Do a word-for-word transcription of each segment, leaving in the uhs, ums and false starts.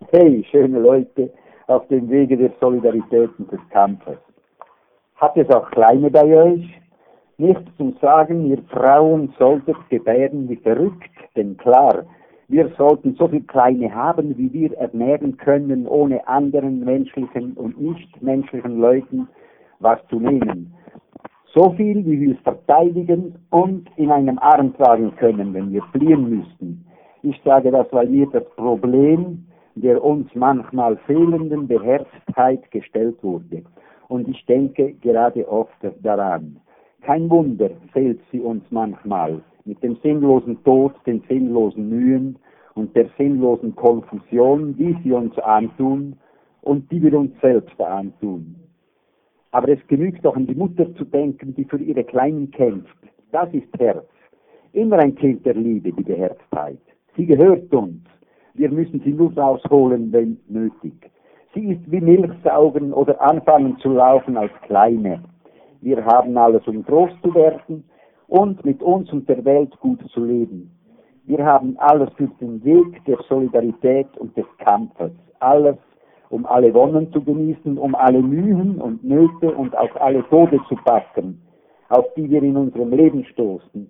Hey, schöne Leute auf dem Wege der Solidarität und des Kampfes. Hat es auch Kleine bei euch? Nicht zum Sagen, ihr Frauen solltet gebären wie verrückt, denn klar, wir sollten so viel Kleine haben, wie wir ernähren können, ohne anderen menschlichen und nichtmenschlichen Leuten was zu nehmen. So viel, wie wir es verteidigen und in einem Arm tragen können, wenn wir fliehen müssten. Ich sage das, weil mir das Problem der uns manchmal fehlenden Beherztheit gestellt wurde. Und ich denke gerade oft daran. Kein Wunder fehlt sie uns manchmal mit dem sinnlosen Tod, den sinnlosen Mühen und der sinnlosen Konfusion, die sie uns antun und die wir uns selbst antun. Aber es genügt doch an die Mutter zu denken, die für ihre Kleinen kämpft. Das ist Herz. Immer ein Kind der Liebe, die Beherztheit. Sie gehört uns. Wir müssen sie nur rausholen, wenn nötig. Sie ist wie Milchsaugen oder anfangen zu laufen als Kleine. Wir haben alles, um groß zu werden und mit uns und der Welt gut zu leben. Wir haben alles für den Weg der Solidarität und des Kampfes. Alles, um alle Wonnen zu genießen, um alle Mühen und Nöte und auch alle Tode zu packen, auf die wir in unserem Leben stoßen.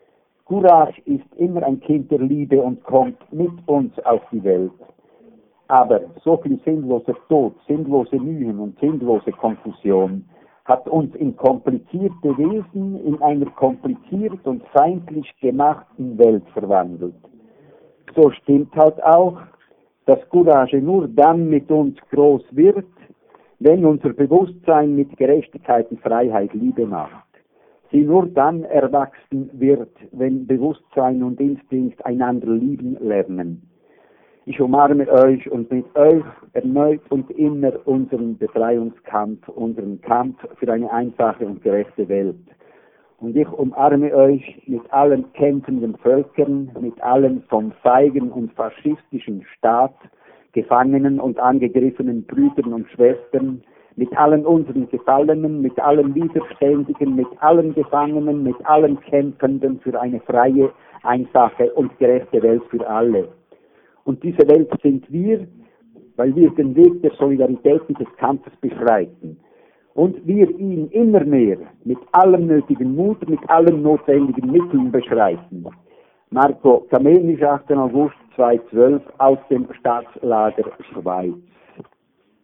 Courage ist immer ein Kind der Liebe und kommt mit uns auf die Welt. Aber so viel sinnloser Tod, sinnlose Mühen und sinnlose Konfusion hat uns in komplizierte Wesen in einer kompliziert und feindlich gemachten Welt verwandelt. So stimmt halt auch, dass Courage nur dann mit uns groß wird, wenn unser Bewusstsein mit Gerechtigkeit und Freiheit Liebe macht. Sie nur dann erwachsen wird, wenn Bewusstsein und Instinkt einander lieben lernen. Ich umarme euch und mit euch erneut und immer unseren Befreiungskampf, unseren Kampf für eine einfache und gerechte Welt. Und ich umarme euch mit allen kämpfenden Völkern, mit allen vom feigen und faschistischen Staat gefangenen und angegriffenen Brüdern und Schwestern, mit allen unseren Gefallenen, mit allen Widerständigen, mit allen Gefangenen, mit allen Kämpfenden für eine freie, einfache und gerechte Welt für alle. Und diese Welt sind wir, weil wir den Weg der Solidarität und des Kampfes beschreiten. Und wir ihn immer mehr mit allem nötigen Mut, mit allen notwendigen Mitteln beschreiten. Marco Kamenisch, achter August zweitausendzwölf, aus dem Staatslager Schweiz.